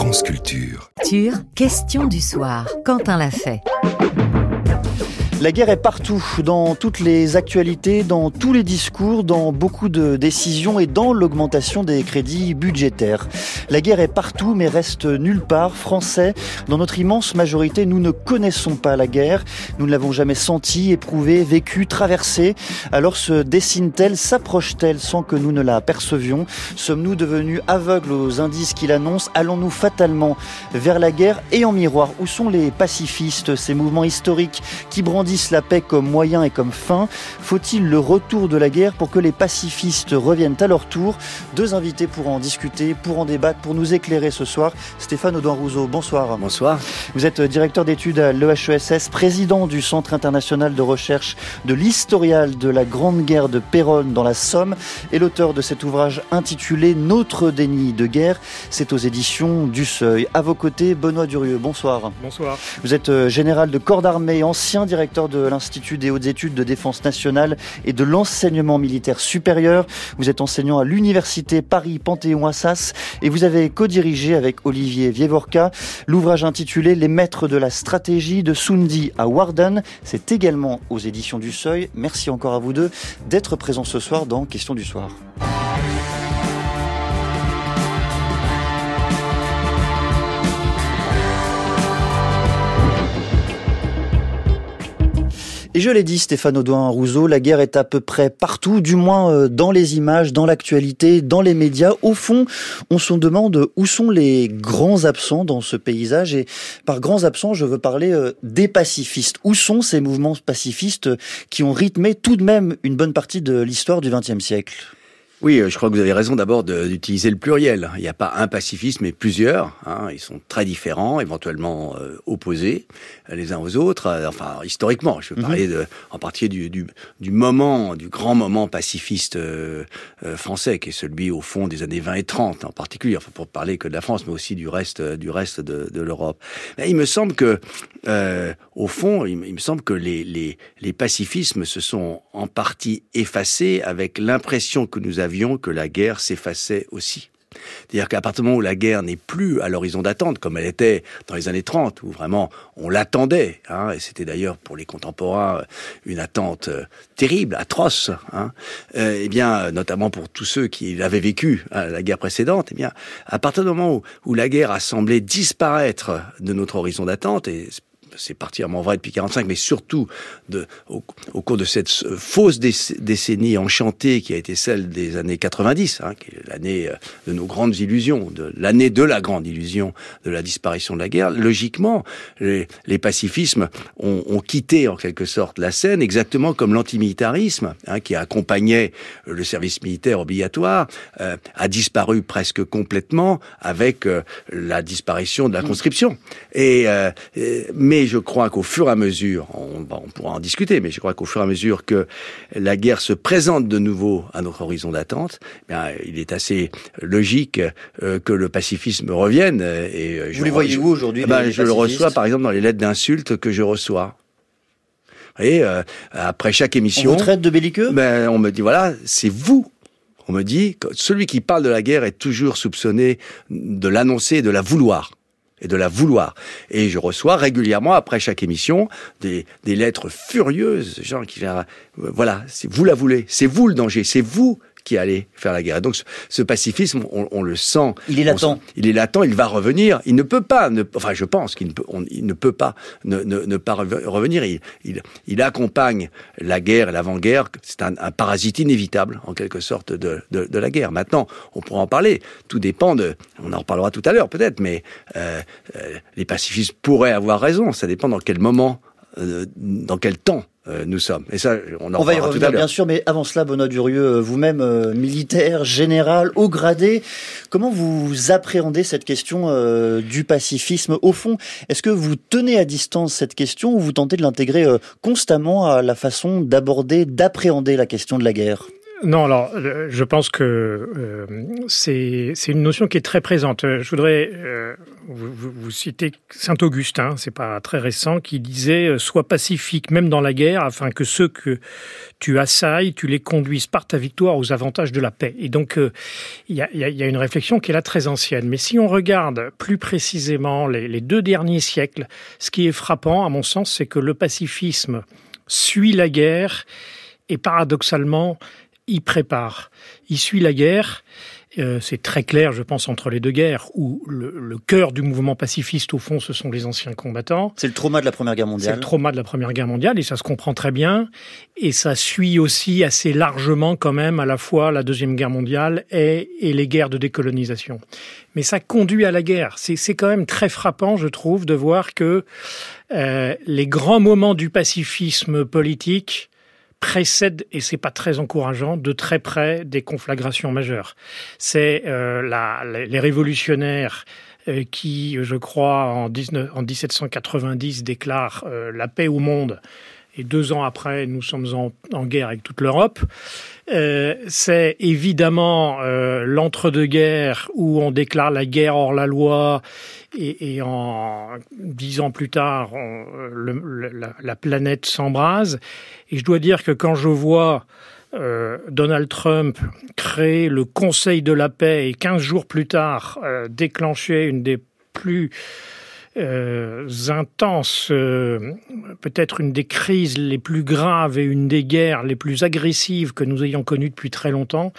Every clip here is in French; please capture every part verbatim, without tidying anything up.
France Culture. Culture, question du soir. Quentin l'a fait. La guerre est partout, dans toutes les actualités, dans tous les discours, dans beaucoup de décisions et dans l'augmentation des crédits budgétaires. La guerre est partout mais reste nulle part. Français, dans notre immense majorité, nous ne connaissons pas la guerre. Nous ne l'avons jamais sentie, éprouvée, vécue, traversée. Alors se dessine-t-elle, s'approche-t-elle sans que nous ne la percevions ? Sommes-nous devenus aveugles aux indices qui l'annoncent ? Allons-nous fatalement vers la guerre ? Et en miroir, où sont les pacifistes, ces mouvements historiques qui brandissent la paix comme moyen et comme fin? Faut-il le retour de la guerre pour que les pacifistes reviennent à leur tour? Deux invités pour en discuter, pour en débattre, pour nous éclairer ce soir. Stéphane Audouin-Rousseau, bonsoir. Bonsoir. Vous êtes directeur d'études à l'E H E S S, président du Centre international de recherche de l'historial de la Grande Guerre de Péronne dans la Somme et l'auteur de cet ouvrage intitulé Notre déni de guerre. C'est aux éditions du Seuil. À vos côtés, Benoît Durieux, bonsoir. Bonsoir. Vous êtes général de corps d'armée, ancien directeur de l'Institut des hautes études de défense nationale et de l'enseignement militaire supérieur. Vous êtes enseignant à l'université Paris-Panthéon-Assas et vous avez co-dirigé avec Olivier Vievorka l'ouvrage intitulé Les maîtres de la stratégie de Sundy à Warden. C'est également aux éditions du Seuil. Merci encore à vous deux d'être présents ce soir dans Question du soir. Et je l'ai dit, Stéphane Audouin-Rousseau, la guerre est à peu près partout, du moins dans les images, dans l'actualité, dans les médias. Au fond, on se demande où sont les grands absents dans ce paysage. Et par grands absents, je veux parler des pacifistes. Où sont ces mouvements pacifistes qui ont rythmé tout de même une bonne partie de l'histoire du vingtième siècle ? Oui, je crois que vous avez raison d'abord de, d'utiliser le pluriel. Il n'y a pas un pacifiste, mais plusieurs. Hein, ils sont très différents, éventuellement euh, opposés les uns aux autres. Euh, enfin, historiquement, je veux parler de, en particulier du, du, du moment, du grand moment pacifiste euh, euh, français, qui est celui au fond des années vingt et trente, en particulier. Enfin, pour parler que de la France, mais aussi du reste, du reste de, de l'Europe. Mais il me semble que, euh, au fond, il, il me semble que les, les, les pacifismes se sont en partie effacés avec l'impression que nous avions que la guerre s'effaçait aussi. C'est-à-dire qu'à partir du moment où la guerre n'est plus à l'horizon d'attente, comme elle était dans les années trente, où vraiment on l'attendait, hein, et c'était d'ailleurs pour les contemporains une attente euh, terrible, atroce, hein, euh, eh bien, notamment pour tous ceux qui l'avaient vécu, hein, la guerre précédente, eh bien, à partir du moment où, où la guerre a semblé disparaître de notre horizon d'attente, et c'est particulièrement vrai depuis quarante-cinq, mais surtout de, au, au cours de cette fausse décennie enchantée qui a été celle des années quatre-vingt-dix, hein, qui est l'année de nos grandes illusions, de l'année de la grande illusion de la disparition de la guerre. Logiquement, les, les pacifismes ont, ont quitté en quelque sorte la scène, exactement comme l'antimilitarisme, hein, qui accompagnait le service militaire obligatoire, euh, a disparu presque complètement avec euh, la disparition de la conscription. Et, euh, mais je crois qu'au fur et à mesure, on, on pourra en discuter, mais je crois qu'au fur et à mesure que la guerre se présente de nouveau à notre horizon d'attente, eh bien, il est assez logique euh, que le pacifisme revienne. Et Vous je, les voyez où aujourd'hui, eh ben, les Je le reçois par exemple dans les lettres d'insultes que je reçois. Vous voyez, euh, après chaque émission... On vous traite de belliqueux ? Ben, on me dit, voilà, c'est vous. On me dit que celui qui parle de la guerre est toujours soupçonné de l'annoncer et de la vouloir. et de la vouloir. Et je reçois régulièrement, après chaque émission, des, des lettres furieuses, gens qui viennent, euh, voilà, c'est vous la voulez, c'est vous le danger, c'est vous qui allez faire la guerre. Et donc ce, ce pacifisme, on, on le sent. Il est latent. On, il est latent, il va revenir. Il ne peut pas, ne, enfin je pense qu'il ne peut, on, il ne peut pas ne, ne, ne pas revenir. Il, il, il accompagne la guerre et l'avant-guerre. C'est un, un parasite inévitable, en quelque sorte, de, de, de la guerre. Maintenant, on pourra en parler. Tout dépend de... On en reparlera tout à l'heure, peut-être, mais euh, euh, les pacifistes pourraient avoir raison. Ça dépend dans quel moment, euh, dans quel temps nous sommes. Et ça, on en on va y reviendra revenir, tout à l'heure. bien sûr, mais avant cela, Benoît Durieux, vous-même euh, militaire, général, haut gradé, comment vous appréhendez cette question euh, du pacifisme ? Au fond, est-ce que vous tenez à distance cette question ou vous tentez de l'intégrer euh, constamment à la façon d'aborder, d'appréhender la question de la guerre ? Non, alors, je pense que euh, c'est, c'est une notion qui est très présente. Je voudrais euh, vous, vous, vous citer Saint-Augustin, c'est pas très récent, qui disait « Sois pacifique même dans la guerre, afin que ceux que tu assailles, tu les conduises par ta victoire aux avantages de la paix. » Et donc, il euh, y, a, y a une réflexion qui est là très ancienne. Mais si on regarde plus précisément les, les deux derniers siècles, ce qui est frappant, à mon sens, c'est que le pacifisme suit la guerre et paradoxalement, il prépare. Il suit la guerre. Euh, c'est très clair, je pense, entre les deux guerres, où le, le cœur du mouvement pacifiste, au fond, ce sont les anciens combattants. C'est le trauma de la Première Guerre mondiale. C'est le trauma de la Première Guerre mondiale, et ça se comprend très bien. Et ça suit aussi assez largement, quand même, à la fois la Deuxième Guerre mondiale et, et les guerres de décolonisation. Mais ça conduit à la guerre. C'est, c'est quand même très frappant, je trouve, de voir que euh, les grands moments du pacifisme politique précède, et c'est pas très encourageant, de très près des conflagrations majeures. C'est euh, la, les révolutionnaires euh, qui, je crois, en, dix-neuf, en dix-sept cent quatre-vingt-dix déclarent euh, la paix au monde, et deux ans après, nous sommes en, en guerre avec toute l'Europe. Euh, c'est évidemment euh, l'entre-deux-guerres où on déclare la guerre hors la loi, et, et en dix ans plus tard, on, le, le, la, la planète s'embrase. Et je dois dire que quand je vois euh, Donald Trump créer le Conseil de la paix et quinze jours plus tard euh, déclencher une des plus euh, intenses, euh, peut-être une des crises les plus graves et une des guerres les plus agressives que nous ayons connues depuis très longtemps,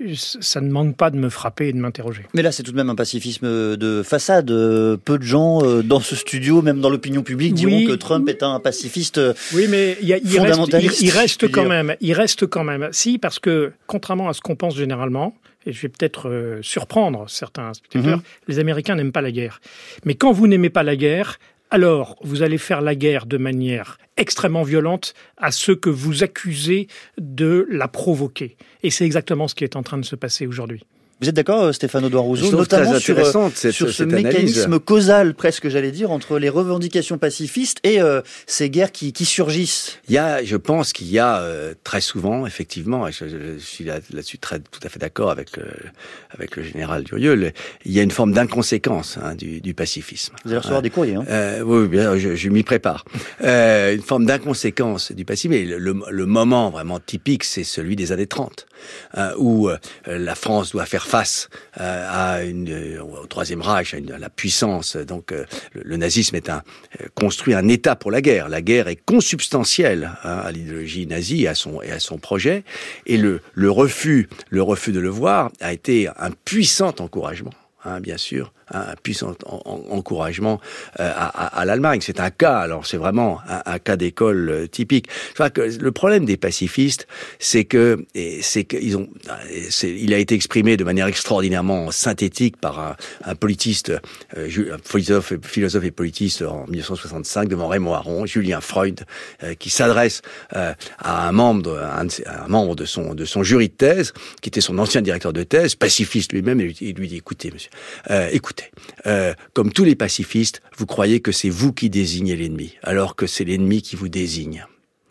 ça ne manque pas de me frapper et de m'interroger. Mais là, c'est tout de même un pacifisme de façade. Peu de gens dans ce studio, même dans l'opinion publique, diront oui, que Trump est un pacifiste oui, mais y a, y fondamentaliste. Reste, il, il reste quand même. Il reste quand même. Si, parce que contrairement à ce qu'on pense généralement, et je vais peut-être euh, surprendre certains spectateurs, mm-hmm. les Américains n'aiment pas la guerre. Mais quand vous n'aimez pas la guerre, alors vous allez faire la guerre de manière extrêmement violente à ceux que vous accusez de la provoquer. Et c'est exactement ce qui est en train de se passer aujourd'hui. Vous êtes d'accord, Stéphane Audouin Rouzot, notamment sur, cette, sur ce cette mécanisme analyse. causal, presque j'allais dire, entre les revendications pacifistes et euh, ces guerres qui, qui surgissent? Il y a, je pense qu'il y a euh, très souvent, effectivement, et je, je, je suis là, là-dessus très, tout à fait d'accord avec le, avec le général Durieux, le, il y a une forme d'inconséquence hein, du, du pacifisme. Vous allez recevoir euh, des courriers, hein euh, Oui, bien, je, je m'y prépare. euh, une forme d'inconséquence du pacifisme, et le, le, le moment vraiment typique, c'est celui des années trente, hein, où euh, la France doit faire face euh, à une, euh, au Troisième Reich, à, une, à la puissance. Donc, euh, le, le nazisme est un, euh, construit un État pour la guerre. La guerre est consubstantielle hein, à l'idéologie nazie et à son, et à son projet. Et le, le refus, le refus de le voir a été un puissant encouragement. Hein, bien sûr, hein, un puissant en, en, encouragement euh, à, à, à l'Allemagne. C'est un cas, alors c'est vraiment un, un cas d'école euh, typique. Je crois que le problème des pacifistes, c'est que, et, c'est qu'ils ont, c'est, il a été exprimé de manière extraordinairement synthétique par un, un politiste, euh, un philosophe, philosophe et politiste en dix-neuf cent soixante-cinq devant Raymond Aron, Julien Freud, euh, qui s'adresse euh, à un membre, de, un, un membre de son de son jury de thèse, qui était son ancien directeur de thèse, pacifiste lui-même, et il lui dit écoutez, monsieur. Euh, écoutez, euh, comme tous les pacifistes, vous croyez que c'est vous qui désignez l'ennemi, alors que c'est l'ennemi qui vous désigne.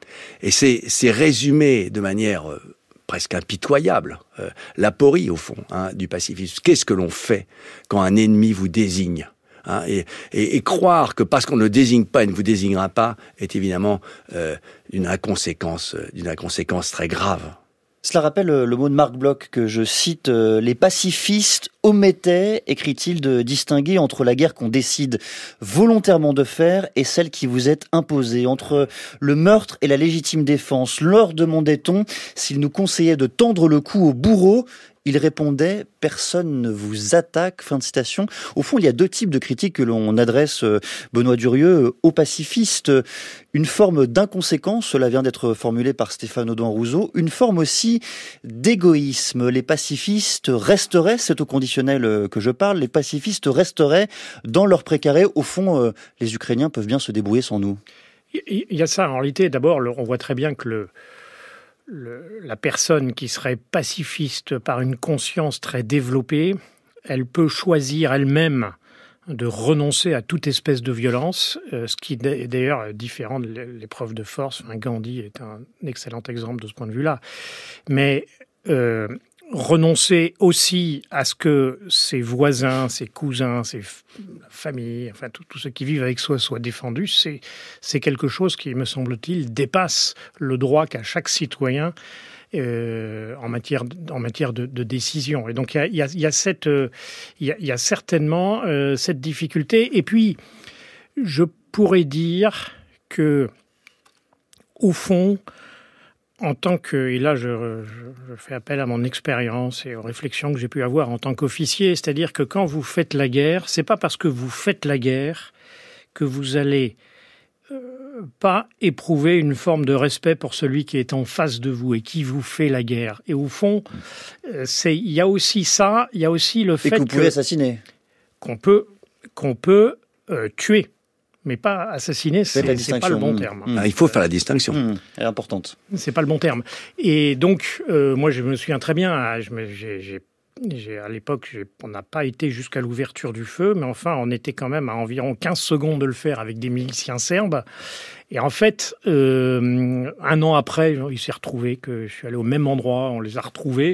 Et c'est, c'est résumé de manière euh, presque impitoyable, euh, l'aporie au fond hein, du pacifisme. Qu'est-ce que l'on fait quand un ennemi vous désigne hein, et, et, et croire que parce qu'on ne le désigne pas, il ne vous désignera pas, est évidemment euh, d'une inconséquence, d'une inconséquence très grave. Cela rappelle le mot de Marc Bloch que je cite, euh, les pacifistes omettaient, écrit-il, de distinguer entre la guerre qu'on décide volontairement de faire et celle qui vous est imposée, entre le meurtre et la légitime défense. Leur demandait-on s'il nous conseillait de tendre le cou au bourreau. Il répondait « Personne ne vous attaque ». Fin de citation. Au fond, il y a deux types de critiques que l'on adresse, Benoît Durieux, aux pacifistes. Une forme d'inconséquence, cela vient d'être formulé par Stéphane Audouin Rouzot. Une forme aussi d'égoïsme. Les pacifistes resteraient, c'est au conditionnel que je parle, les pacifistes resteraient dans leur précaré. Au fond, les Ukrainiens peuvent bien se débrouiller sans nous. Il y a ça. En réalité, d'abord, on voit très bien que le... Le, la personne qui serait pacifiste par une conscience très développée, elle peut choisir elle-même de renoncer à toute espèce de violence, euh, ce qui est d'ailleurs différent de l'épreuve de force. Enfin, Gandhi est un excellent exemple de ce point de vue-là. Mais euh, renoncer aussi à ce que ses voisins, ses cousins, ses f- familles, enfin tous ceux qui vivent avec soi soient défendus, c'est, c'est quelque chose qui, me semble-t-il, dépasse le droit qu'a chaque citoyen euh, en matière, en matière de, de décision. Et donc il y a, y a, y a, cette, euh, y a, y a certainement euh, cette difficulté. Et puis, je pourrais dire que, au fond, en tant que, et là je, je, je fais appel à mon expérience et aux réflexions que j'ai pu avoir en tant qu'officier, c'est-à-dire que quand vous faites la guerre, c'est pas parce que vous faites la guerre que vous allez euh, pas éprouver une forme de respect pour celui qui est en face de vous et qui vous fait la guerre. Et au fond, euh, c'est, il y a aussi ça, il y a aussi le Et fait que vous pouvez que, assassiner. qu'on peut, qu'on peut euh, tuer. Mais pas assassiner, c'est, c'est pas le bon terme. Mmh. Ah, il faut faire la distinction. Mmh. Elle est importante. C'est pas le bon terme. Et donc, euh, moi, je me souviens très bien, je me, j'ai, j'ai, j'ai, à l'époque, j'ai, on n'a pas été jusqu'à l'ouverture du feu, mais enfin, on était quand même à environ quinze secondes de le faire avec des miliciens serbes. Et en fait, euh, un an après, il s'est retrouvé que je suis allé au même endroit, on les a retrouvés,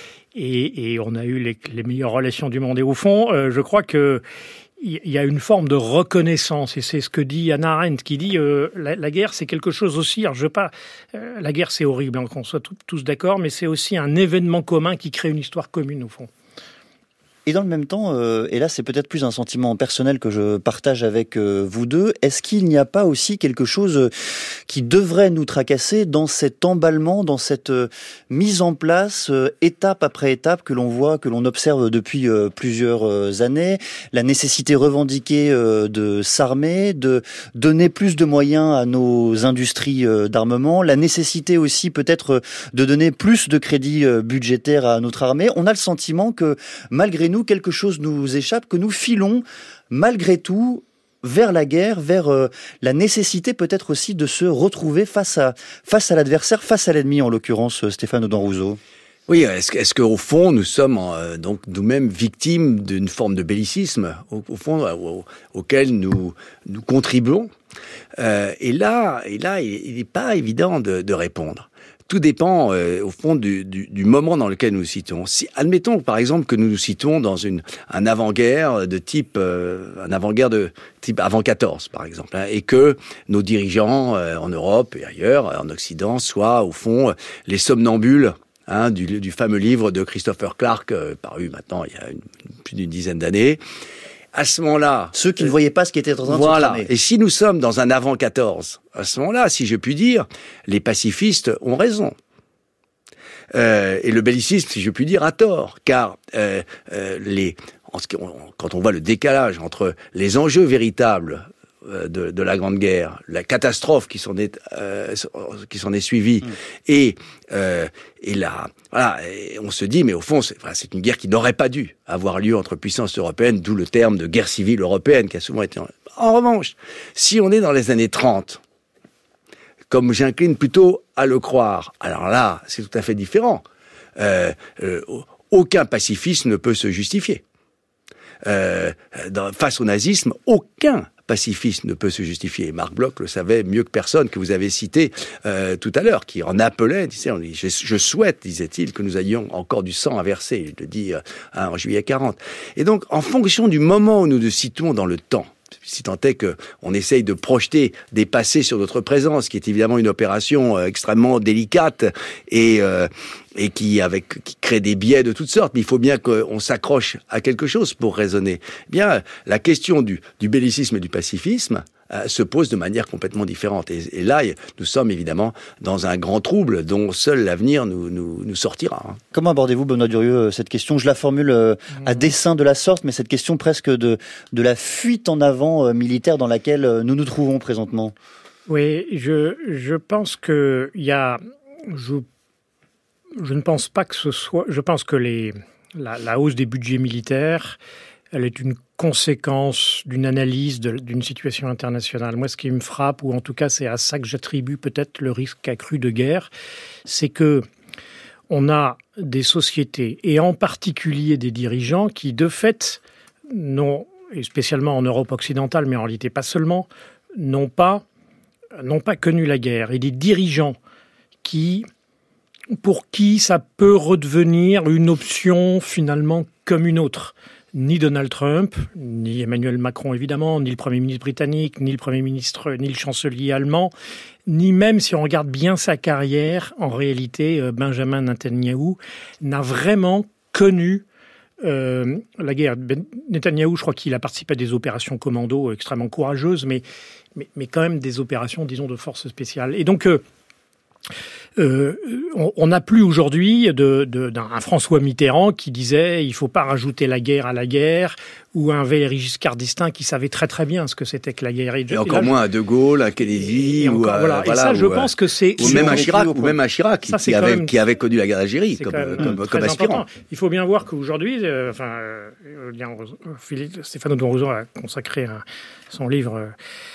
et, et on a eu les, les meilleures relations du monde. Et au fond, euh, je crois que il y a une forme de reconnaissance, et c'est ce que dit Hannah Arendt, qui dit euh, la, la guerre, c'est quelque chose aussi. Alors, je veux pas, euh, la guerre, c'est horrible, hein, qu'on soit tout, tous d'accord, mais c'est aussi un événement commun qui crée une histoire commune, au fond. Et dans le même temps, euh, et là c'est peut-être plus un sentiment personnel que je partage avec euh, vous deux, est-ce qu'il n'y a pas aussi quelque chose qui devrait nous tracasser dans cet emballement, dans cette euh, mise en place, euh, étape après étape, que l'on voit, que l'on observe depuis euh, plusieurs euh, années, la nécessité revendiquée euh, de s'armer, de donner plus de moyens à nos industries euh, d'armement, la nécessité aussi peut-être de donner plus de crédits euh, budgétaires à notre armée. On a le sentiment que malgré nous, quelque chose nous échappe, que nous filons malgré tout vers la guerre, vers euh, la nécessité peut-être aussi de se retrouver face à, face à l'adversaire, face à l'ennemi en l'occurrence, Stéphane Audin-Rousseau. Oui, est-ce, est-ce qu'au fond, nous sommes euh, donc nous-mêmes victimes d'une forme de bellicisme, au, au fond, au, auquel nous, nous contribuons euh, Et là, et là, il n'est pas évident de, de répondre. Tout dépend, euh, au fond, du, du, du moment dans lequel nous nous situons. Si, admettons, par exemple, que nous nous situons dans une, un avant-guerre de type, euh, un avant-guerre de type avant quatorze, par exemple, hein, et que nos dirigeants euh, en Europe et ailleurs, en Occident, soient, au fond, les somnambules hein, du, du fameux livre de Christopher Clark, euh, paru maintenant il y a une, plus d'une dizaine d'années. À ce moment-là... Ceux qui ne voyaient pas ce qui était en train voilà. de se tramer. Et si nous sommes dans un avant quatorze, à ce moment-là, si je puis dire, les pacifistes ont raison. Euh, et le bellicisme, si je puis dire, a tort. Car euh, euh, les, en ce qui, on, quand on voit le décalage entre les enjeux véritables de, de la Grande Guerre, la catastrophe qui s'en est euh, qui s'en est suivie, mmh. et euh, et là, voilà, et on se dit, mais au fond, c'est, voilà, c'est une guerre qui n'aurait pas dû avoir lieu entre puissances européennes, d'où le terme de guerre civile européenne qui a souvent été. En, en revanche, si on est dans les années trente, comme j'incline plutôt à le croire, alors là, c'est tout à fait différent. Euh, euh, aucun pacifisme ne peut se justifier. Euh, dans, face au nazisme, aucun pacifisme ne peut se justifier. Marc Bloch le savait mieux que personne, que vous avez cité euh, tout à l'heure, qui en appelait, disait, on dit, je, je souhaite, disait-il, que nous ayons encore du sang à verser, il le dit euh, hein, en juillet quarante. Et donc, en fonction du moment où nous nous situons dans le temps, si tant est qu'on essaye de projeter des passés sur notre présent, ce qui est évidemment une opération euh, extrêmement délicate et, euh, et qui, avec, qui crée des biais de toutes sortes, mais il faut bien qu'on s'accroche à quelque chose pour raisonner. Eh bien, la question du, du bellicisme et du pacifisme euh, se pose de manière complètement différente. Et, et là, nous sommes évidemment dans un grand trouble dont seul l'avenir nous, nous, nous sortira. Hein. Comment abordez-vous, Benoît Durieux, cette question ? Je la formule euh, à dessein de la sorte, mais cette question presque de, de la fuite en avant euh, militaire dans laquelle euh, nous nous trouvons présentement. Oui, je, je pense que il y a... Je, je ne pense pas que ce soit... Je pense que les, la, la hausse des budgets militaires, elle est une conséquence d'une analyse de, d'une situation internationale. Moi, ce qui me frappe, ou en tout cas c'est à ça que j'attribue peut-être le risque accru de guerre, c'est que on a des sociétés, et en particulier des dirigeants, qui de fait, n'ont, et spécialement en Europe occidentale, mais en réalité pas seulement, n'ont pas, n'ont pas connu la guerre. Et des dirigeants qui pour qui ça peut redevenir une option finalement comme une autre. Ni Donald Trump, ni Emmanuel Macron évidemment, ni le Premier ministre britannique, ni le Premier ministre, ni le chancelier allemand, ni même si on regarde bien sa carrière, en réalité, Benjamin Netanyahou n'a vraiment connu euh, la guerre. Ben, Netanyahou, je crois qu'il a participé à des opérations commando extrêmement courageuses, mais, mais, mais quand même des opérations, disons, de forces spéciales. Et donc, euh, Euh, on n'a plus aujourd'hui de, de, d'un François Mitterrand qui disait il faut pas rajouter la guerre à la guerre, ou un Valéry Giscard d'Estaing qui savait très très bien ce que c'était que la guerre. Et, et encore et là, moins à De Gaulle, à Kennedy, et ou encore, à, voilà. voilà, et ça, ou, je pense que c'est ou même à Chirac, ou même à Chirac, qui, ça, qui, avait, même, qui avait connu la guerre d'Algérie comme, comme, comme aspirant. Important. Il faut bien voir qu'aujourd'hui, euh, enfin, euh, Stéphane Audouin Rousseau a consacré un, son livre. Euh,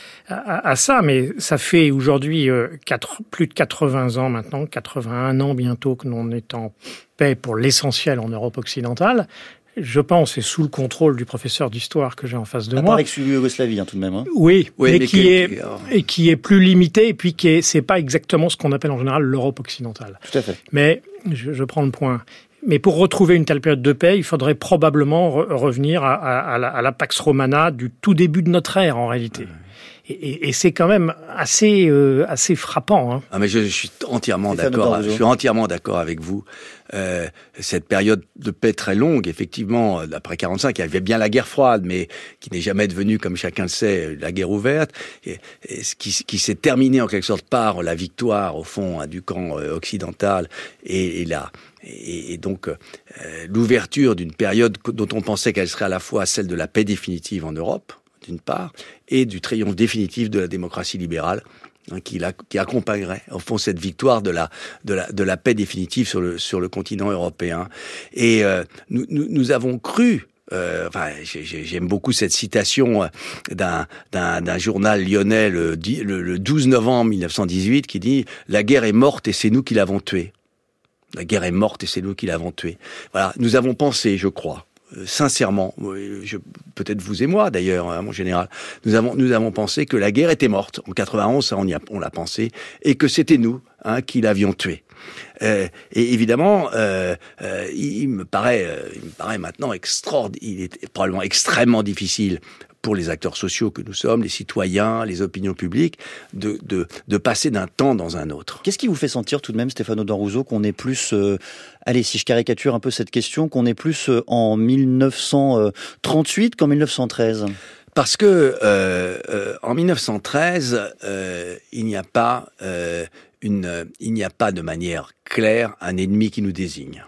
À, à ça, mais ça fait aujourd'hui euh, quatre, plus de quatre-vingts ans maintenant, quatre-vingt-un ans bientôt que l'on est en paix pour l'essentiel en Europe occidentale. Je pense, et sous le contrôle du professeur d'histoire que j'ai en face de à moi. Part ex-Yougoslavie, hein, tout de même. Hein. Oui, oui, mais, mais qui est, qui... et qui est plus limité, et puis qui est, c'est pas exactement ce qu'on appelle en général l'Europe occidentale. Tout à fait. Mais, je, je prends le point. Mais pour retrouver une telle période de paix, il faudrait probablement re- revenir à, à, à, la, à la Pax Romana du tout début de notre ère, en réalité. Mmh. Et, et, et c'est quand même assez, euh, assez frappant. Hein. Ah mais je, je suis entièrement d'accord. Je suis entièrement d'accord avec vous. Euh, cette période de paix très longue, effectivement, après quarante-cinq, il y avait bien la guerre froide, mais qui n'est jamais devenue, comme chacun le sait, la guerre ouverte, et, et ce qui, qui s'est terminé en quelque sorte par la victoire, au fond, hein, du camp euh, occidental, et, et la Et, et donc, euh, l'ouverture d'une période dont on pensait qu'elle serait à la fois celle de la paix définitive en Europe, d'une part, et du triomphe définitif de la démocratie libérale, hein, qui, la, qui accompagnerait, au fond, cette victoire de la, de la, de la paix définitive sur le, sur le continent européen. Et euh, nous, nous, nous avons cru... Euh, enfin, j'aime beaucoup cette citation d'un, d'un, d'un journal lyonnais le, le, le douze novembre mille neuf cent dix-huit qui dit « La guerre est morte et c'est nous qui l'avons tuée ». La guerre est morte et c'est nous qui l'avons tuée. Voilà, nous avons pensé, je crois, euh, sincèrement, je, peut-être vous et moi d'ailleurs, hein, mon général, nous avons nous avons pensé que la guerre était morte en quatre-vingt-onze, ça on y a, on l'a pensé, et que c'était nous hein, qui l'avions tuée. Euh, et évidemment, euh, euh, il, il me paraît, euh, il me paraît maintenant extraordinaire, il est probablement extrêmement difficile pour les acteurs sociaux que nous sommes, les citoyens, les opinions publiques, de, de, de passer d'un temps dans un autre. Qu'est-ce qui vous fait sentir tout de même, Stéphane Audouin Rousseau, qu'on est plus, euh, allez, si je caricature un peu cette question, qu'on est plus euh, en mille neuf cent trente-huit qu'en mille neuf cent treize ? Parce que euh, euh, en mille neuf cent treize, euh, il n'y a pas euh, une, il n'y a pas de manière claire un ennemi qui nous désigne.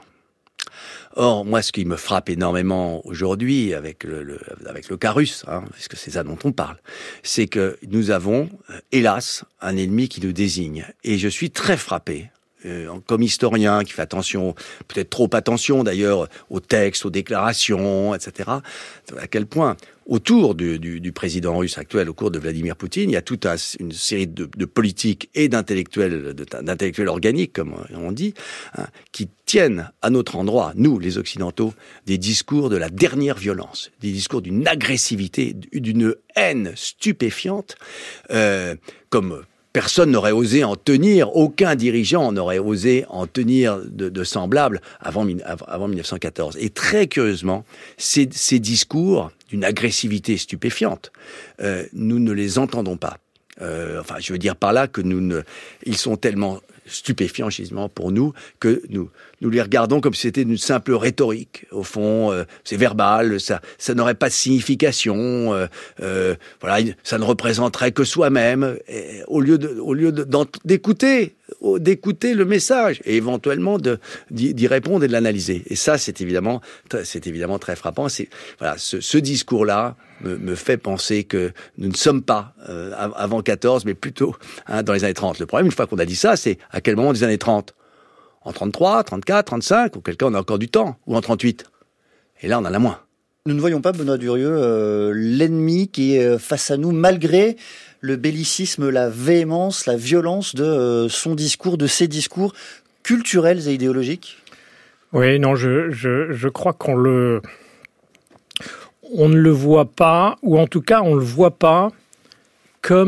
Or, moi, ce qui me frappe énormément aujourd'hui avec le, le avec le cas russe, hein, parce que c'est ça dont on parle, c'est que nous avons, hélas, un ennemi qui nous désigne. Et je suis très frappé, euh, comme historien qui fait attention, peut-être trop attention d'ailleurs, aux textes, aux déclarations, et cetera, à quel point, autour du, du, du président russe actuel, au cours de Vladimir Poutine, il y a toute un, une série de, de politiques et d'intellectuels, de, d'intellectuels organiques, comme on dit, hein, qui tiennent à notre endroit, nous, les Occidentaux, des discours de la dernière violence, des discours d'une agressivité, d'une haine stupéfiante, euh, comme personne n'aurait osé en tenir, aucun dirigeant n'aurait osé en tenir de, de semblables avant, avant mille neuf cent quatorze. Et très curieusement, ces, ces discours d'une agressivité stupéfiante, euh, nous ne les entendons pas. Euh, enfin, je veux dire par là que nous ne, ils sont tellement stupéfiants, justement, pour nous, que nous, nous les regardons comme si c'était une simple rhétorique. Au fond, euh, c'est verbal, ça, ça n'aurait pas de signification, euh, euh, voilà, ça ne représenterait que soi-même, et, au lieu de, au lieu de, d'écouter, d'écouter le message, et éventuellement de, d'y, d'y répondre et de l'analyser. Et ça, c'est évidemment, c'est évidemment très frappant. C'est, voilà, ce, ce discours-là me, me fait penser que nous ne sommes pas euh, avant quatorze, mais plutôt hein, dans les années trente. Le problème, une fois qu'on a dit ça, c'est à quel moment des années trente ? En trente-trois, trente-quatre, trente-cinq, ou quelqu'un on a encore du temps, ou en trente-huit. Et là, on en a moins. Nous ne voyons pas, Benoît Durieux, euh, l'ennemi qui est face à nous, malgré le bellicisme, la véhémence, la violence de euh, son discours, de ses discours culturels et idéologiques ? Oui, non, je, je, je crois qu'on le... On ne le voit pas, ou en tout cas, on ne le voit pas comme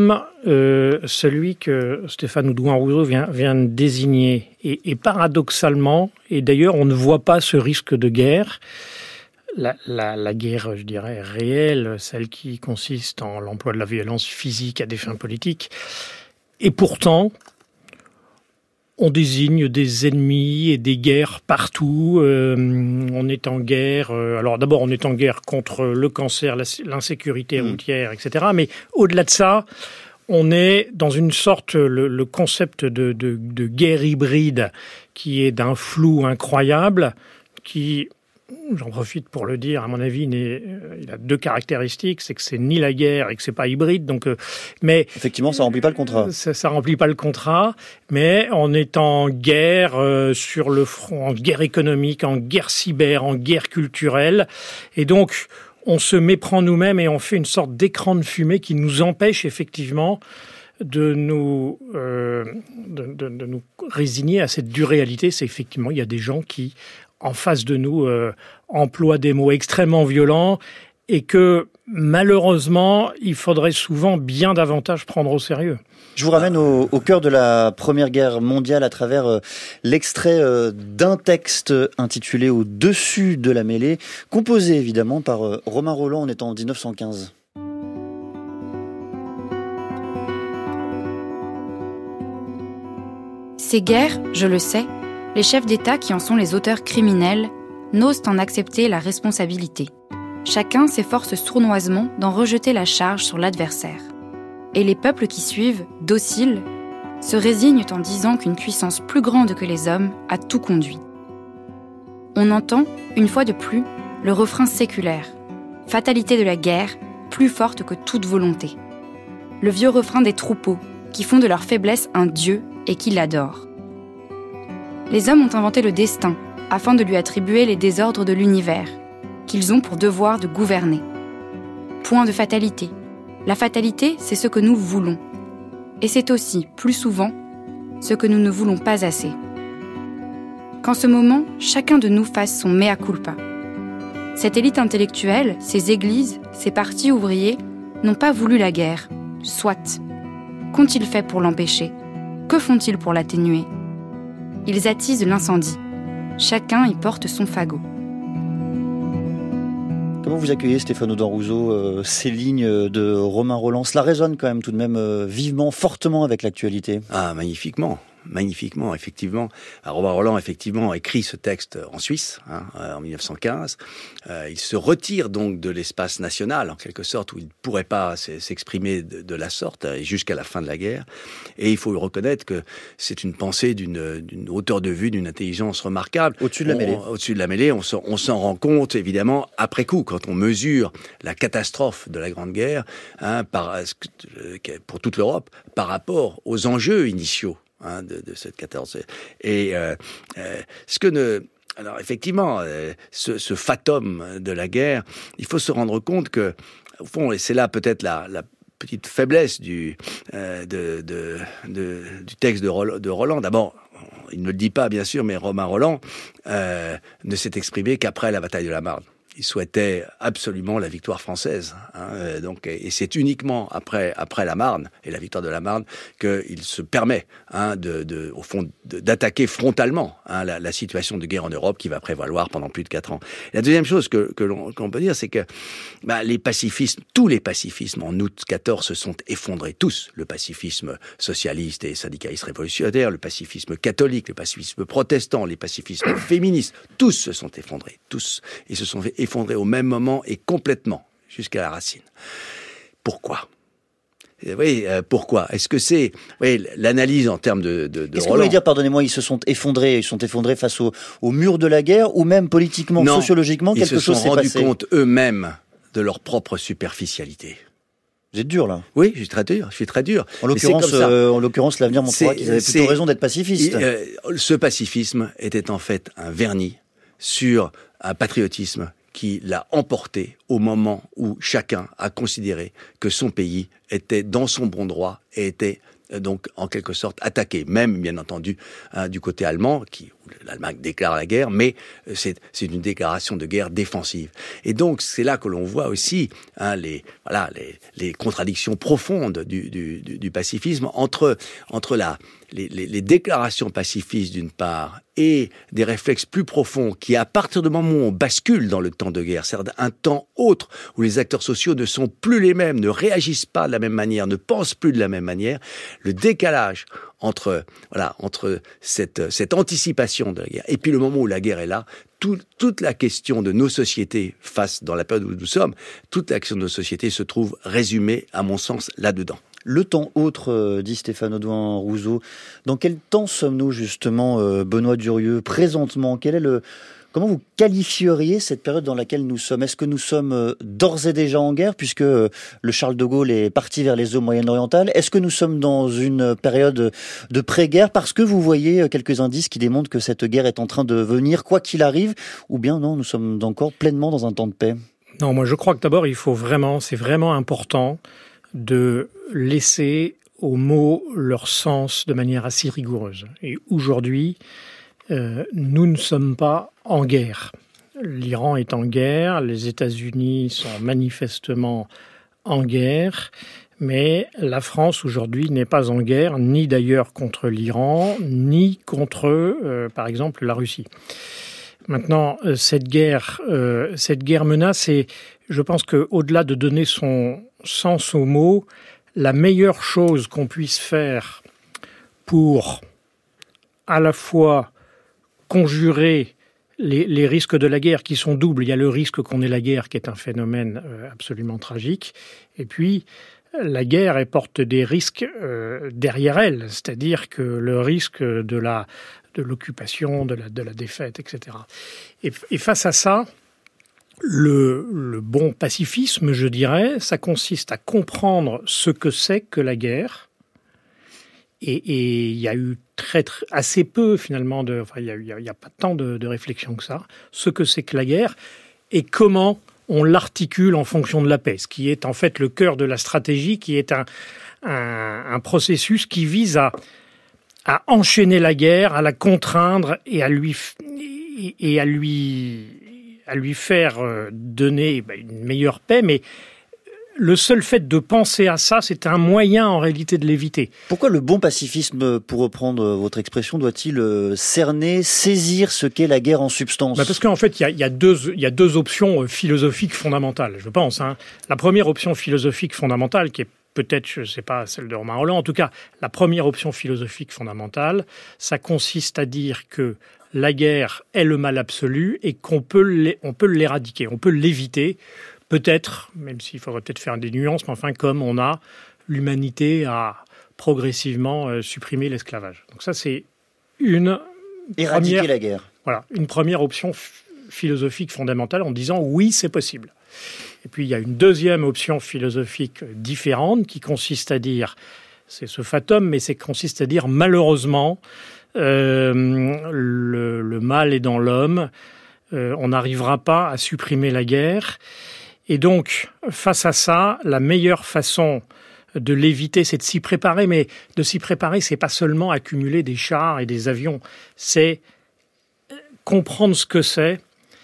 euh, celui que Stéphane Oudouin-Rousseau vient, vient de désigner. Et, et paradoxalement, et d'ailleurs on ne voit pas ce risque de guerre, la, la, la guerre, je dirais, réelle, celle qui consiste en l'emploi de la violence physique à des fins politiques, et pourtant, on désigne des ennemis et des guerres partout. Euh, on est en guerre. Euh, alors d'abord, on est en guerre contre le cancer, l'insécurité routière, et cetera. Mais au-delà de ça, on est dans une sorte, le, le concept de, de, de guerre hybride qui est d'un flou incroyable, qui, j'en profite pour le dire, à mon avis, il a deux caractéristiques, c'est que c'est ni la guerre et que c'est pas hybride. Donc, euh, mais effectivement, ça remplit pas le contrat. Ça, ça remplit pas le contrat, mais on est en guerre euh, sur le front, en guerre économique, en guerre cyber, en guerre culturelle, et donc on se méprend nous-mêmes et on fait une sorte d'écran de fumée qui nous empêche effectivement de nous euh, de, de, de nous résigner à cette dure réalité. C'est effectivement, il y a des gens qui en face de nous, euh, emploie des mots extrêmement violents et que, malheureusement, il faudrait souvent bien davantage prendre au sérieux. Je vous ramène au, au cœur de la Première Guerre mondiale à travers euh, l'extrait euh, d'un texte intitulé « Au-dessus de la mêlée », composé évidemment par euh, Romain Rolland, on est en dix-neuf cent quinze. Ces guerres, je le sais, les chefs d'État qui en sont les auteurs criminels n'osent en accepter la responsabilité. Chacun s'efforce sournoisement d'en rejeter la charge sur l'adversaire. Et les peuples qui suivent, dociles, se résignent en disant qu'une puissance plus grande que les hommes a tout conduit. On entend, une fois de plus, le refrain séculaire. Fatalité de la guerre, plus forte que toute volonté. Le vieux refrain des troupeaux, qui font de leur faiblesse un dieu et qui l'adorent. Les hommes ont inventé le destin, afin de lui attribuer les désordres de l'univers, qu'ils ont pour devoir de gouverner. Point de fatalité. La fatalité, c'est ce que nous voulons. Et c'est aussi, plus souvent, ce que nous ne voulons pas assez. Qu'en ce moment, chacun de nous fasse son mea culpa. Cette élite intellectuelle, ces églises, ces partis ouvriers, n'ont pas voulu la guerre. Soit. Qu'ont-ils fait pour l'empêcher ? Que font-ils pour l'atténuer ? Ils attisent l'incendie. Chacun y porte son fagot. Comment vous accueillez, Stéphane Oudouin-Rousseau, euh, ces lignes de Romain Rolland? Cela résonne quand même tout de même euh, vivement, fortement avec l'actualité. Ah, magnifiquement. Magnifiquement, effectivement. Alors, Romain Rolland, effectivement, écrit ce texte en Suisse, hein, en dix-neuf cent quinze. Euh, il se retire donc de l'espace national, en quelque sorte, où il ne pourrait pas s'exprimer de, de la sorte, jusqu'à la fin de la guerre. Et il faut reconnaître que c'est une pensée d'une, d'une hauteur de vue, d'une intelligence remarquable. Au-dessus de la mêlée. On, au-dessus de la mêlée, on s'en, on s'en rend compte, évidemment, après coup, quand on mesure la catastrophe de la Grande Guerre, hein, par, pour toute l'Europe, par rapport aux enjeux initiaux. Hein, de, de cette quatorze. Et euh, euh, ce que ne... Alors effectivement, euh, ce, ce fatum de la guerre, il faut se rendre compte que, au fond, et c'est là peut-être la, la petite faiblesse du, euh, de, de, de, du texte de Rolland, de Rolland. D'abord, il ne le dit pas bien sûr, mais Romain Rolland euh, ne s'est exprimé qu'après la bataille de la Marne. Il souhaitait absolument la victoire française, hein, donc, et c'est uniquement après après la Marne et la victoire de la Marne qu'il se permet, hein, de, de, au fond, de, d'attaquer frontalement, hein, la, la situation de guerre en Europe qui va prévaloir pendant plus de quatre ans. La deuxième chose que, que l'on, qu'on peut dire, c'est que bah, les pacifismes, tous les pacifismes en août quatorze se sont effondrés, tous. Le pacifisme socialiste et syndicaliste révolutionnaire, le pacifisme catholique, le pacifisme protestant, les pacifismes féministes, tous se sont effondrés, tous. Ils se sont fait effondré au même moment et complètement, jusqu'à la racine. Pourquoi ? Oui, euh, pourquoi ? Est-ce que c'est oui, l'analyse en termes de, de, de Est-ce que vous Rolland... voulez dire, pardonnez-moi, ils se sont effondrés, ils se sont effondrés face au, au mur de la guerre, ou même politiquement, non, sociologiquement, quelque chose s'est passé ? Ils se sont rendus compte eux-mêmes de leur propre superficialité. Vous êtes dur, là. Oui, je suis très dur, je suis très dur. En l'occurrence, euh, en l'occurrence, l'avenir montrera c'est, qu'ils avaient plutôt raison d'être pacifistes. Euh, ce pacifisme était en fait un vernis sur un patriotisme qui l'a emporté au moment où chacun a considéré que son pays était dans son bon droit et était donc en quelque sorte attaqué, même bien entendu hein, du côté allemand, qui l'Allemagne déclare la guerre, mais c'est, c'est une déclaration de guerre défensive. Et donc, c'est là que l'on voit aussi hein, les, voilà, les, les contradictions profondes du, du, du, du pacifisme entre, entre la, les, les, les déclarations pacifistes d'une part et des réflexes plus profonds qui, à partir du moment où on bascule dans le temps de guerre, c'est-à-dire un temps autre où les acteurs sociaux ne sont plus les mêmes, ne réagissent pas de la même manière, ne pensent plus de la même manière, le décalage entre voilà entre cette cette anticipation de la guerre et puis le moment où la guerre est là, tout, toute la question de nos sociétés face dans la période où nous sommes, toute l'action de nos sociétés se trouve résumée, à mon sens, là-dedans. Le temps autre, euh, dit Stéphane Audouin-Rousseau. Dans quel temps sommes-nous justement, euh, Benoît Durieux, présentement? Quel est le Comment vous qualifieriez cette période dans laquelle nous sommes? Est-ce que nous sommes euh, d'ores et déjà en guerre, puisque euh, le Charles de Gaulle est parti vers les eaux moyen-orientales? Est-ce que nous sommes dans une période de pré-guerre, parce que vous voyez quelques indices qui démontrent que cette guerre est en train de venir, quoi qu'il arrive? Ou bien non, nous sommes encore pleinement dans un temps de paix? Non, moi je crois que d'abord il faut vraiment, c'est vraiment important de laisser aux mots leur sens de manière assez rigoureuse. Et aujourd'hui, euh, nous ne sommes pas en guerre. L'Iran est en guerre, les États-Unis sont manifestement en guerre, mais la France aujourd'hui n'est pas en guerre, ni d'ailleurs contre l'Iran, ni contre, euh, par exemple, la Russie. Maintenant, euh, cette guerre, euh, cette guerre menace, et je pense qu'au-delà de donner son sens aux mots, la meilleure chose qu'on puisse faire pour à la fois conjurer les, les risques de la guerre qui sont doubles. Il y a le risque qu'on ait la guerre qui est un phénomène euh, absolument tragique, et puis la guerre elle porte des risques euh, derrière elle, c'est-à-dire que le risque de la de l'occupation, de la de la défaite, et cetera. Et, et face à ça, Le, le bon pacifisme, je dirais, ça consiste à comprendre ce que c'est que la guerre. Et, et il y a eu très, très, assez peu, finalement, de, enfin, il y a, il y a pas tant de, de réflexion que ça, ce que c'est que la guerre et comment on l'articule en fonction de la paix, ce qui est en fait le cœur de la stratégie, qui est un, un, un processus qui vise à, à enchaîner la guerre, à la contraindre et à lui... Et, et à lui à lui faire donner une meilleure paix, mais le seul fait de penser à ça, c'est un moyen en réalité de l'éviter. Pourquoi le bon pacifisme, pour reprendre votre expression, doit-il cerner, saisir ce qu'est la guerre en substance? Bah parce qu'en fait, il y a, y a deux, il y a deux options philosophiques fondamentales, je pense. Hein. La première option philosophique fondamentale, qui est peut-être, je ne sais pas, celle de Romain Rolland, en tout cas, la première option philosophique fondamentale, ça consiste à dire que la guerre est le mal absolu et qu'on peut, on peut l'éradiquer, on peut l'éviter, peut-être, même s'il faudrait peut-être faire des nuances, mais enfin, comme on a, l'humanité a progressivement euh, supprimé l'esclavage. Donc ça, c'est une éradiquer première, la guerre. Voilà, une première option f- philosophique fondamentale en disant oui, c'est possible. Et puis, il y a une deuxième option philosophique différente qui consiste à dire, c'est ce fatum, mais c'est consiste à dire malheureusement, Euh, le, le mal est dans l'homme, euh, on n'arrivera pas à supprimer la guerre. Et donc, face à ça, la meilleure façon de l'éviter, c'est de s'y préparer. Mais de s'y préparer, c'est pas seulement accumuler des chars et des avions, c'est comprendre ce que c'est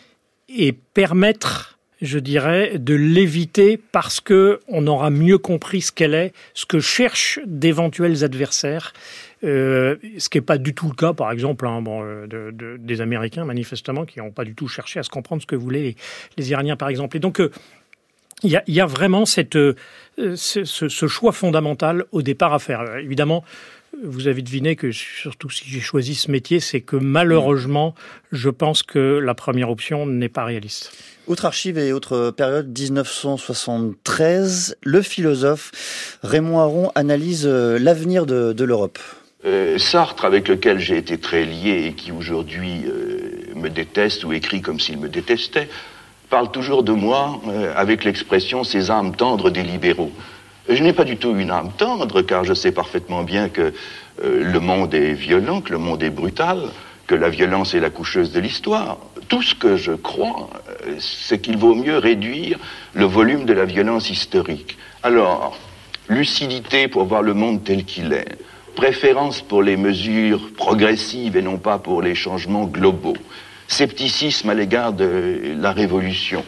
et permettre, je dirais, de l'éviter parce que on aura mieux compris ce qu'elle est, ce que cherchent d'éventuels adversaires. Euh, ce qui n'est pas du tout le cas, par exemple, hein, bon, de, de, des Américains, manifestement, qui n'ont pas du tout cherché à se comprendre ce que voulaient les, les Iraniens, par exemple. Et donc, il euh, y, a, y a vraiment cette, euh, ce, ce choix fondamental au départ à faire. Euh, évidemment, vous avez deviné que, surtout si j'ai choisi ce métier, c'est que malheureusement, je pense que la première option n'est pas réaliste. Autre archive et autre période, dix-neuf cent soixante-treize, le philosophe Raymond Aron analyse l'avenir de, de l'Europe. Euh, Sartre, avec lequel j'ai été très lié et qui aujourd'hui euh, me déteste ou écrit comme s'il me détestait, parle toujours de moi euh, avec l'expression « ces âmes tendres des libéraux ». Je n'ai pas du tout une âme tendre, car je sais parfaitement bien que euh, le monde est violent, que le monde est brutal, que la violence est la coucheuse de l'histoire. Tout ce que je crois, euh, c'est qu'il vaut mieux réduire le volume de la violence historique. Alors, lucidité pour voir le monde tel qu'il est, préférence pour les mesures progressives et non pas pour les changements globaux, scepticisme à l'égard de la révolution,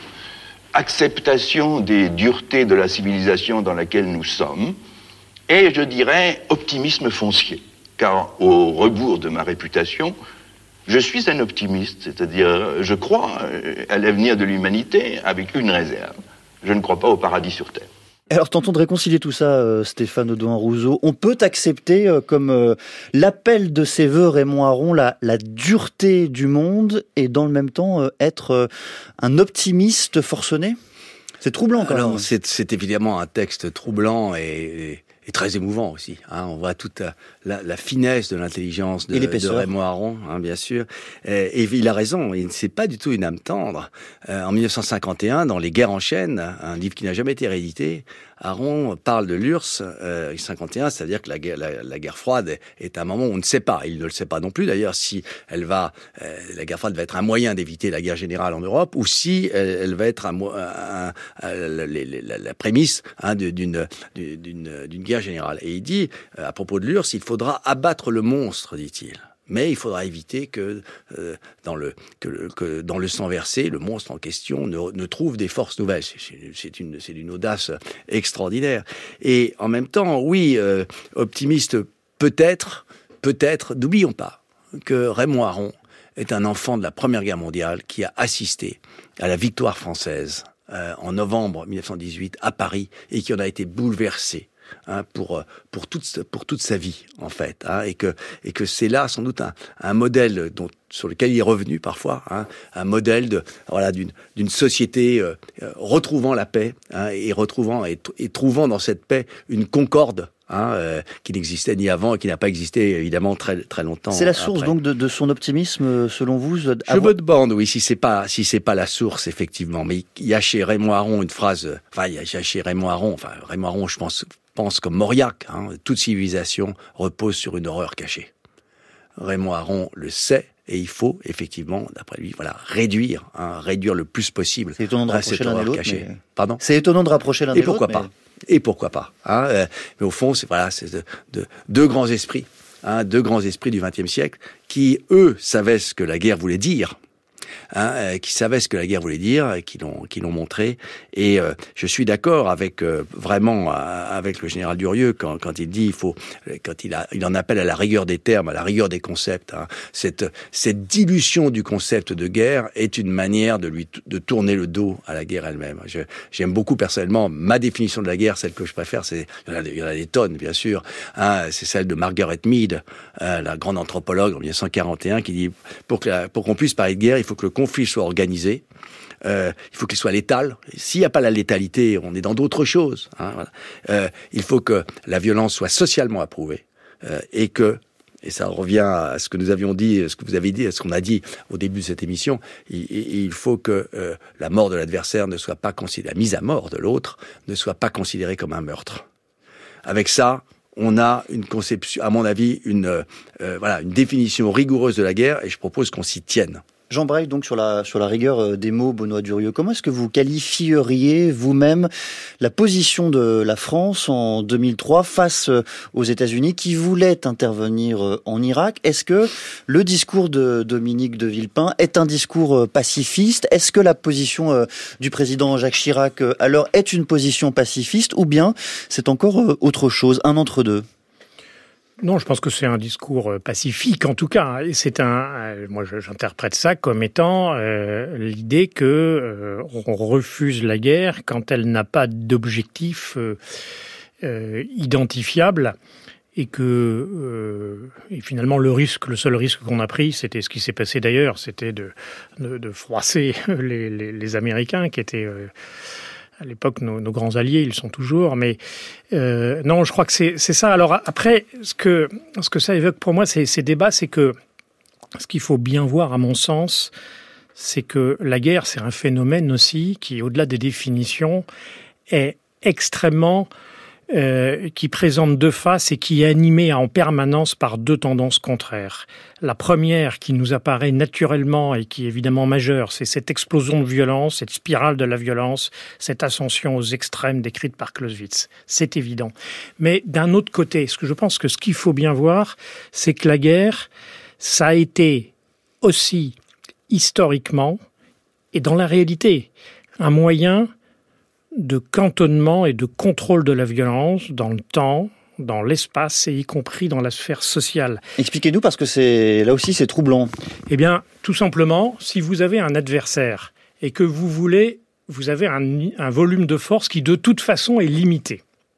acceptation des duretés de la civilisation dans laquelle nous sommes, et je dirais optimisme foncier, car au rebours de ma réputation, je suis un optimiste, c'est-à-dire je crois à l'avenir de l'humanité avec une réserve. Je ne crois pas au paradis sur Terre. Alors, tentons de réconcilier tout ça, euh, Stéphane Audouin-Rousseau. On peut accepter euh, comme euh, l'appel de ses voeux, Raymond Aron, la, la dureté du monde et dans le même temps euh, être euh, un optimiste forcené ? C'est troublant quand Alors, même. C'est, c'est évidemment un texte troublant et, et, et très émouvant aussi. Hein. On voit toute la, la finesse de l'intelligence de, de Raymond Aron, hein, bien sûr. Et, et il a raison, il, c'est pas du tout une âme tendre. Euh, en mille neuf cent cinquante et un, dans Les Guerres enchaînent, un livre qui n'a jamais été réédité, Aron parle de l'U R S S euh, cinquante et un, c'est-à-dire que la guerre, la, la guerre froide est un moment où on ne sait pas. Il ne le sait pas non plus d'ailleurs si elle va, euh, la guerre froide va être un moyen d'éviter la guerre générale en Europe ou si elle, elle va être un, un, un, un, la, la, la prémisse hein, d'une, d'une, d'une guerre générale. Et il dit euh, à propos de l'U R S S, il faudra abattre le monstre, dit-il. Mais il faudra éviter que, euh, dans le, que, que dans le sang versé, le monstre en question ne, ne trouve des forces nouvelles. C'est, c'est, une, c'est d'une audace extraordinaire. Et en même temps, oui, euh, optimiste peut-être, peut-être, n'oublions pas que Raymond Aron est un enfant de la Première Guerre mondiale qui a assisté à la victoire française euh, en novembre mille neuf cent dix-huit à Paris et qui en a été bouleversé. Hein, pour pour toute pour toute sa vie en fait, hein, et que et que c'est là sans doute un, un modèle dont sur lequel il est revenu parfois, hein, un modèle de voilà d'une d'une société euh, retrouvant la paix hein, et retrouvant et, et trouvant dans cette paix une concorde. Hein, euh, qui n'existait ni avant et qui n'a pas existé évidemment très très longtemps. C'est la source après. donc de, de son optimisme selon vous. Je me demande, oui, si c'est pas si c'est pas la source effectivement, mais il y a chez Raymond Aron une phrase, enfin il y a chez Raymond Aron, enfin Raymond Aron, je pense pense comme Mauriac, hein, toute civilisation repose sur une horreur cachée. Raymond Aron le sait. Et il faut effectivement, d'après lui, voilà, réduire, hein, réduire le plus possible. C'est étonnant de rapprocher l'un et l'autre. Mais... Pardon. C'est étonnant de rapprocher l'un et l'autre. Et pourquoi pas. Et pourquoi pas. Hein, euh, mais au fond, c'est voilà, c'est de, de, deux grands esprits, hein, deux grands esprits du vingtième siècle, qui eux savaient ce que la guerre voulait dire. Hein, euh, qui savaient ce que la guerre voulait dire, qui l'ont, qui l'ont montré. Et euh, je suis d'accord avec euh, vraiment euh, avec le général Durieux quand, quand il dit, il faut, quand il, a, il en appelle à la rigueur des termes, à la rigueur des concepts. Hein. Cette, cette dilution du concept de guerre est une manière de lui de tourner le dos à la guerre elle-même. Je, j'aime beaucoup personnellement ma définition de la guerre, celle que je préfère, c'est il y en a, il y en a des tonnes bien sûr. Hein, c'est celle de Margaret Mead, euh, la grande anthropologue en mille neuf cent quarante et un, qui dit pour que la, pour qu'on puisse parler de guerre, il faut que le conflit soit organisé, euh, il faut qu'il soit létal. S'il n'y a pas la létalité, on est dans d'autres choses. Hein, voilà. euh, il faut que la violence soit socialement approuvée euh, et que, et ça revient à ce que nous avions dit, ce que vous avez dit, à ce qu'on a dit au début de cette émission, il, il faut que euh, la mort de l'adversaire ne soit pas considérée, la mise à mort de l'autre ne soit pas considérée comme un meurtre. Avec ça, on a une conception, à mon avis, une euh, voilà, une définition rigoureuse de la guerre, et je propose qu'on s'y tienne. Jean Breuil, donc sur la sur la rigueur des mots, Benoît Durieux, comment est-ce que vous qualifieriez vous-même la position de la France en deux mille trois face aux États-Unis qui voulaient intervenir en Irak? Est-ce que le discours de Dominique de Villepin est un discours pacifiste? Est-ce que la position du président Jacques Chirac alors est une position pacifiste, ou bien c'est encore autre chose, un entre deux? Non, je pense que c'est un discours pacifique, en tout cas. Et c'est un, moi, j'interprète ça comme étant euh, l'idée que euh, on refuse la guerre quand elle n'a pas d'objectif euh, euh, identifiable, et que euh, et finalement le risque, le seul risque qu'on a pris, c'était ce qui s'est passé d'ailleurs, c'était de de, de froisser les, les, les Américains qui étaient euh, à l'époque, nos, nos grands alliés, ils sont toujours, mais euh, non, je crois que c'est, c'est ça. Alors après, ce que, ce que ça évoque pour moi, c'est, ces débats, c'est que ce qu'il faut bien voir, à mon sens, c'est que la guerre, c'est un phénomène aussi qui, au-delà des définitions, est extrêmement euh, qui présente deux faces et qui est animée en permanence par deux tendances contraires. La première, qui nous apparaît naturellement et qui est évidemment majeure, c'est cette explosion de violence, cette spirale de la violence, cette ascension aux extrêmes décrite par Clausewitz. C'est évident. Mais d'un autre côté, ce que je pense que ce qu'il faut bien voir, c'est que la guerre, ça a été aussi historiquement et dans la réalité un moyen de cantonnement et de contrôle de la violence dans le temps, dans l'espace et y compris dans la sphère sociale. Expliquez-nous, parce que c'est là aussi c'est troublant. Eh bien, tout simplement, si vous avez un adversaire et que vous voulez, vous avez un, un volume de force qui de toute façon est limité,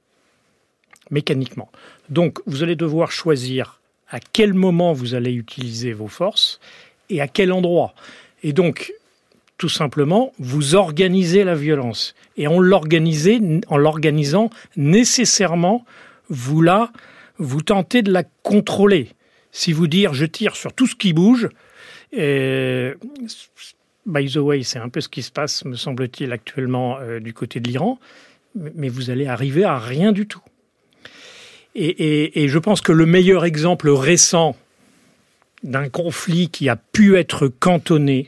mécaniquement. Donc, vous allez devoir choisir à quel moment vous allez utiliser vos forces et à quel endroit. Et donc, tout simplement, vous organisez la violence. Et en, l'organiser, en l'organisant, nécessairement, vous, la, vous tentez de la contrôler. Si vous dites « je tire sur tout ce qui bouge euh, », by the way, c'est un peu ce qui se passe, me semble-t-il, actuellement euh, du côté de l'Iran, mais vous allez arriver à rien du tout. Et, et, et je pense que le meilleur exemple récent d'un conflit qui a pu être cantonné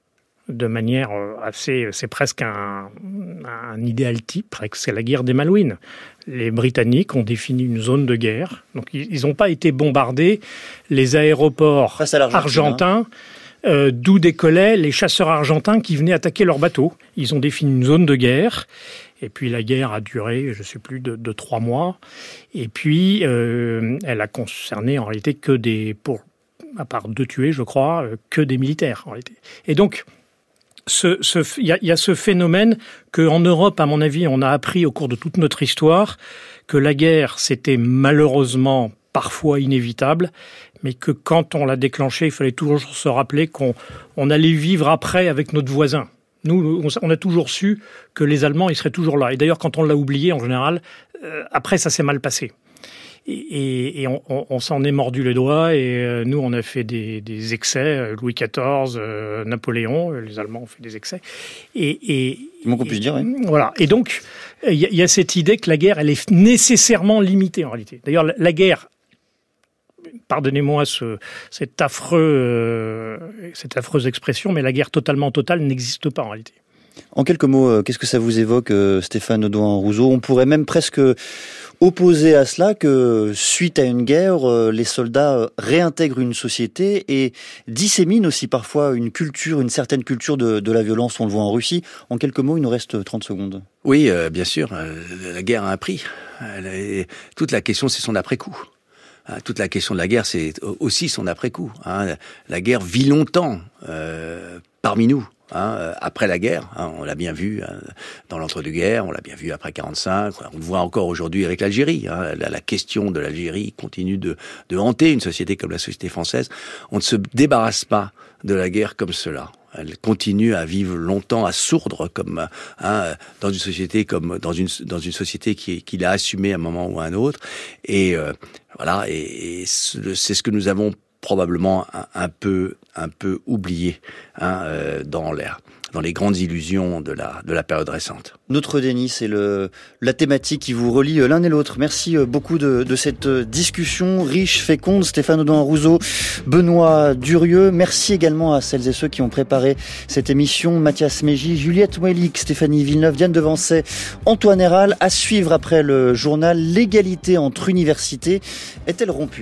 de manière assez... C'est presque un, un idéal type, c'est la guerre des Malouines. Les Britanniques ont défini une zone de guerre. Donc, ils n'ont pas été bombardés. Les aéroports argentins, euh, d'où décollaient les chasseurs argentins qui venaient attaquer leurs bateaux. Ils ont défini une zone de guerre. Et puis, la guerre a duré, je ne sais plus, de, de trois mois. Et puis, euh, elle a concerné en réalité que des... Pour, à part deux tués, je crois, que des militaires, en réalité. Et donc, ce, ce, y a, y a ce phénomène qu'en Europe, à mon avis, on a appris au cours de toute notre histoire, que la guerre, c'était malheureusement parfois inévitable, mais que quand on l'a déclenchée, il fallait toujours se rappeler qu'on on allait vivre après avec notre voisin. Nous, on a toujours su que les Allemands, ils seraient toujours là. Et d'ailleurs, quand on l'a oublié, en général, euh, après, ça s'est mal passé. Et, et, et on, on, on s'en est mordu les doigts et euh, nous on a fait des, des excès, Louis quatorze, euh, Napoléon, les Allemands ont fait des excès. Et, et c'est bon qu'on puisse dire, oui. Voilà. Et donc il y, y a cette idée que la guerre, elle est nécessairement limitée en réalité. D'ailleurs, la, la guerre, pardonnez-moi ce, cette affreux, euh, cette affreuse expression, mais la guerre totalement totale n'existe pas en réalité. En quelques mots, qu'est-ce que ça vous évoque, Stéphane Audouin-Rousseau ? On pourrait même presque opposer à cela que, suite à une guerre, les soldats réintègrent une société et disséminent aussi parfois une culture, une certaine culture de, de la violence. On le voit en Russie. En quelques mots, il nous reste trente secondes. Oui, euh, bien sûr. Euh, la guerre a un prix. Euh, toute la question, c'est son après-coup. Hein, toute la question de la guerre, c'est aussi son après-coup. Hein. La guerre vit longtemps euh, parmi nous. Hein, après la guerre, hein, on l'a bien vu hein, dans l'entre-deux-guerres, on l'a bien vu après quarante-cinq, on le voit encore aujourd'hui avec l'Algérie. Hein, la, la question de l'Algérie continue de, de hanter une société comme la société française. On ne se débarrasse pas de la guerre comme cela. Elle continue à vivre longtemps, à sourdre comme hein, dans une société comme dans une dans une société qui qui l'a assumé à un moment ou à un autre. Et euh, voilà, et, et c'est ce que nous avons probablement un, un peu un peu oublié hein, euh, dans l'air. dans les grandes illusions de la, de la période récente. Notre déni, c'est le, la thématique qui vous relie l'un et l'autre. Merci beaucoup de, de cette discussion riche, féconde. Stéphane Audouin-Rousseau, Benoît Durieux. Merci également à celles et ceux qui ont préparé cette émission. Mathias Mégy, Juliette Ouélic, Stéphanie Villeneuve, Diane Devancet, Antoine Héral. À suivre après le journal, l'égalité entre universités est-elle rompue ?